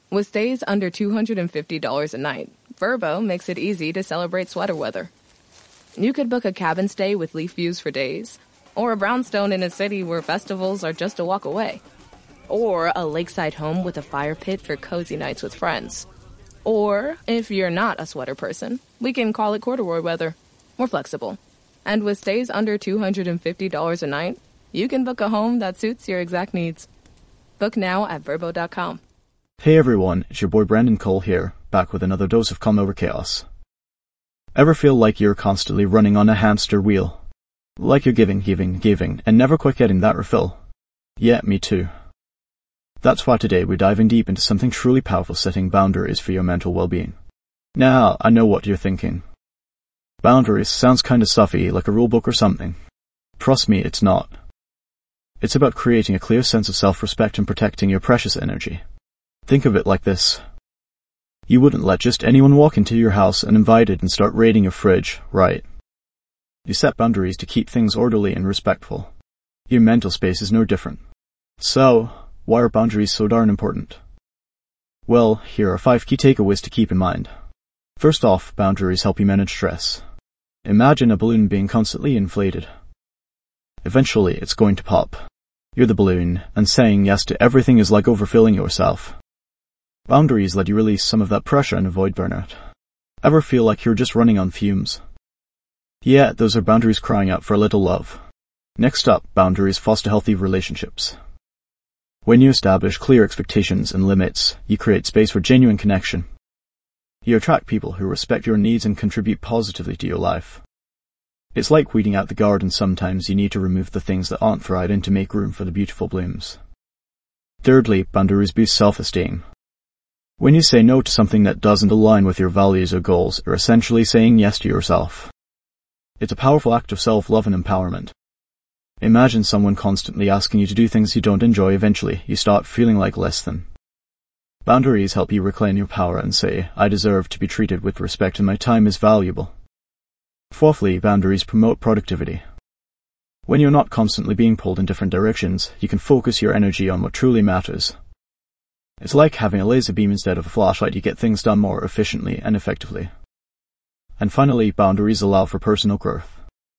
With stays under $250 a night, Vrbo makes it easy to celebrate sweater weather. You could book a cabin stay with leaf views for days, or a brownstone in a city where festivals are just a walk away, or a lakeside home with a fire pit for cozy nights with friends. Or, if you're not a sweater person, we can call it corduroy weather. We're flexible. And with stays under $250 a night, you can book a home that suits your exact needs. Book now at Vrbo.com. Hey everyone, it's your boy Brandon Cole here, back with another dose of Calm Over Chaos. Ever feel like you're constantly running on a hamster wheel? Like you're giving, and never quite getting that refill? Yeah, me too. That's why today we're diving deep into something truly powerful, setting boundaries for your mental well-being. Now, I know what you're thinking. Boundaries sounds kinda stuffy, like a rulebook or something. Trust me, it's not. It's about creating a clear sense of self-respect and protecting your precious energy. Think of it like this. You wouldn't let just anyone walk into your house uninvited and start raiding your fridge, right? You set boundaries to keep things orderly and respectful. Your mental space is no different. So, why are boundaries so darn important? Well, here are 5 key takeaways to keep in mind. First off, boundaries help you manage stress. Imagine a balloon being constantly inflated. Eventually, it's going to pop. You're the balloon, and saying yes to everything is like overfilling yourself. Boundaries let you release some of that pressure and avoid burnout. Ever feel like you're just running on fumes? Yeah, those are boundaries crying out for a little love. Next up, boundaries foster healthy relationships. When you establish clear expectations and limits, you create space for genuine connection. You attract people who respect your needs and contribute positively to your life. It's like weeding out the garden. Sometimes you need to remove the things that aren't right to make room for the beautiful blooms. Thirdly, boundaries boost self-esteem. When you say no to something that doesn't align with your values or goals, you're essentially saying yes to yourself. It's a powerful act of self-love and empowerment. Imagine someone constantly asking you to do things you don't enjoy. Eventually, you start feeling like less than. Boundaries help you reclaim your power and say, I deserve to be treated with respect and my time is valuable. Fourthly, boundaries promote productivity. When you're not constantly being pulled in different directions, you can focus your energy on what truly matters. It's like having a laser beam instead of a flashlight. You get things done more efficiently and effectively. And finally, boundaries allow for personal growth.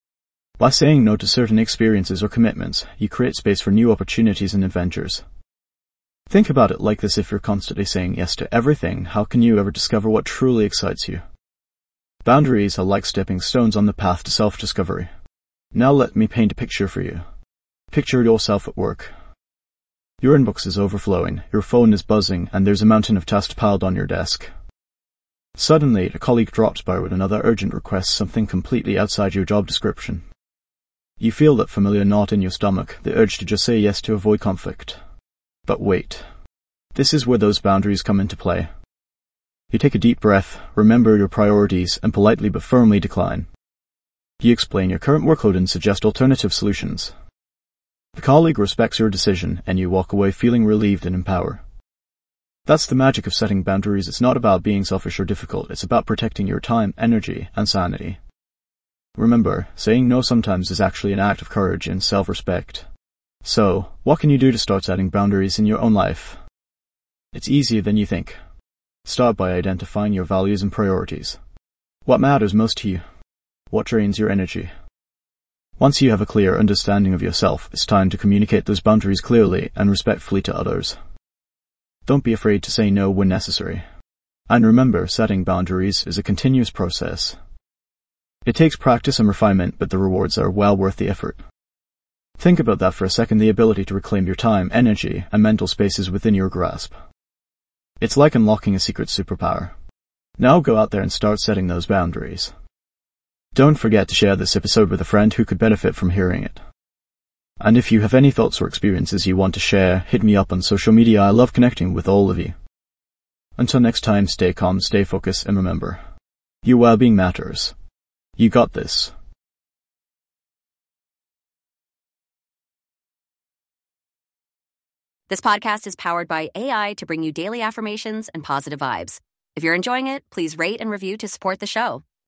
By saying no to certain experiences or commitments, you create space for new opportunities and adventures. Think about it like this: if you're constantly saying yes to everything, how can you ever discover what truly excites you? Boundaries are like stepping stones on the path to self-discovery. Now let me paint a picture for you. Picture yourself at work. Your inbox is overflowing, your phone is buzzing, and there's a mountain of tasks piled on your desk. Suddenly, a colleague drops by with another urgent request, something completely outside your job description. You feel that familiar knot in your stomach, the urge to just say yes to avoid conflict. But wait. This is where those boundaries come into play. You take a deep breath, remember your priorities, and politely but firmly decline. You explain your current workload and suggest alternative solutions. The colleague respects your decision, and you walk away feeling relieved and empowered. That's the magic of setting boundaries. It's not about being selfish or difficult, it's about protecting your time, energy, and sanity. Remember, saying no sometimes is actually an act of courage and self-respect. So, what can you do to start setting boundaries in your own life? It's easier than you think. Start by identifying your values and priorities. What matters most to you? What drains your energy? Once you have a clear understanding of yourself, it's time to communicate those boundaries clearly and respectfully to others. Don't be afraid to say no when necessary. And remember, setting boundaries is a continuous process. It takes practice and refinement, but the rewards are well worth the effort. Think about that for a second. The ability to reclaim your time, energy, and mental space is within your grasp. It's like unlocking a secret superpower. Now go out there and start setting those boundaries. Don't forget to share this episode with a friend who could benefit from hearing it. And if you have any thoughts or experiences you want to share, hit me up on social media. I love connecting with all of you. Until next time, stay calm, stay focused, and remember, your well-being matters. You got this. This podcast is powered by AI to bring you daily affirmations and positive vibes. If you're enjoying it, please rate and review to support the show.